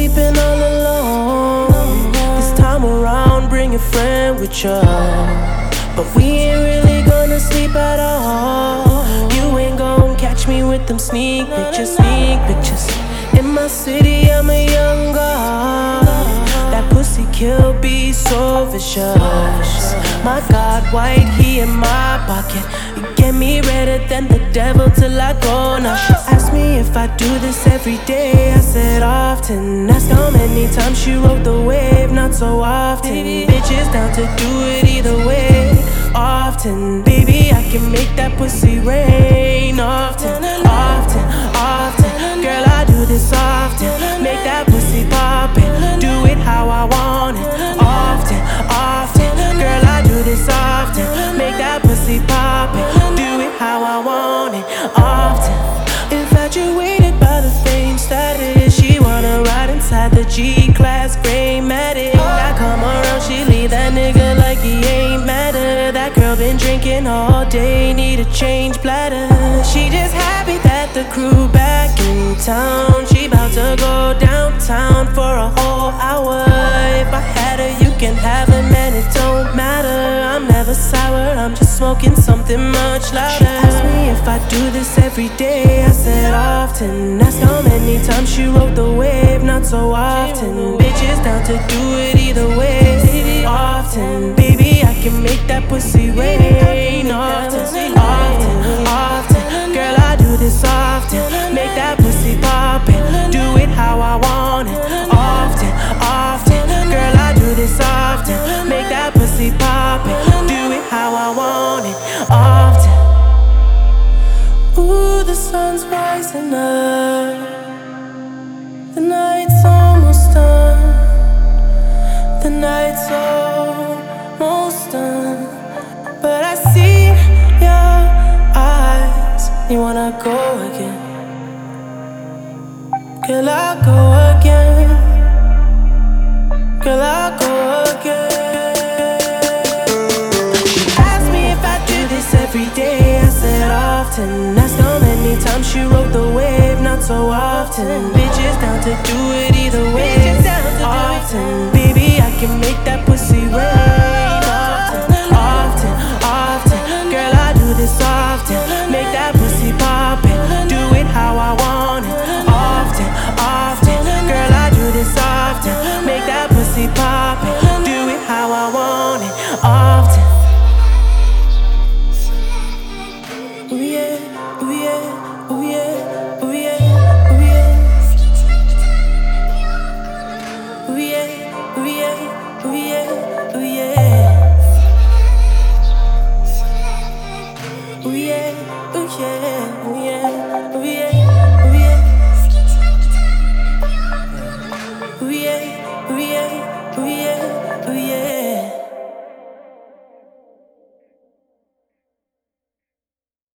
sleeping all alone. This time around, bring a friend with you, but we ain't really gonna sleep at all. You ain't gon' catch me with them sneak pictures. In my city, I'm a young god. That pussy kill be so vicious. My God, white, he in my pocket. You get me redder than the devil till I go. Now she asked me if I do this every day. I said often. Ask how many times she rode the wave. Not so often. Bitches down to do it either way. Often, baby, I can make that pussy rain. Often. Girl, I do this often. Make that pussy poppin'. Do it how I want it. Often. Girl, I do this often. Make that pussy poppin'. Do it how I want it. Often. Infatuated by the fame status. She wanna ride inside the G-Class gray Matic. I come around, she leave that nigga like he ain't matter. That girl been drinking all day, need a change bladder. She just happy that the crew back in town. She bout to go downtown for a whole hour. If I had her, you can have her, man, it don't matter. I'm never sour, I'm just smoking something much louder. She asked me if I do this every day. I said often. Ask how many times she rode the wave. Not so often. Bitches down to do it either way. Often, baby, I can make that pussy rain. Often, girl, I do this often. Make that pussy poppin'. Do it how I want it. Often, girl, I do this often. Make that pussy poppin'. Do it how I want it. Often. Ooh, the sun's rising up. The night's almost done. The night's almost done. But I see your eyes. You wanna go again? Girl, I'll go again. Girl, I'll go again. She asked me if I do this every day. I said often. Asked how many times she rode the wave. Not so often. Bitches down to do it either way. Often, baby, I can make that